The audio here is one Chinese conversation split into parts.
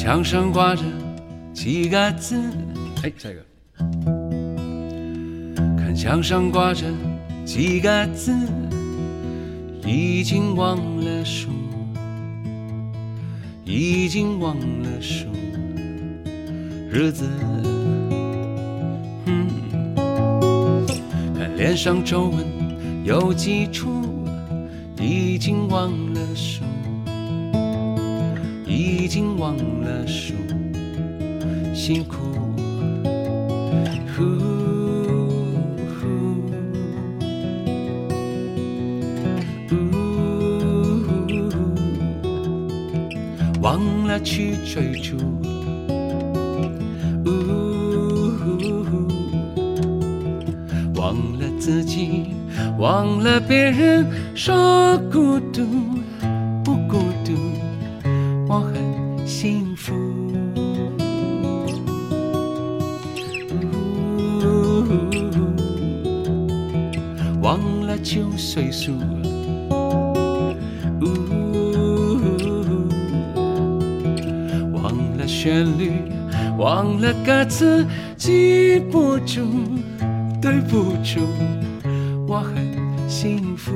墙上挂着几个字，下一个。看墙上挂着几个字，已经忘了数，已经忘了数日子。看脸上皱纹有几处，已经忘了数，已经忘了数辛苦。忘了去追逐，忘了自己，忘了别人，说孤独不孤独，我很幸福。忘了旧岁数，忘了旋律，忘了歌词，记不住，对不住，我很幸福。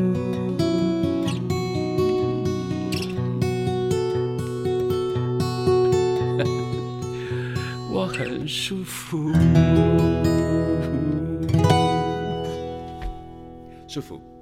我很舒服，舒服。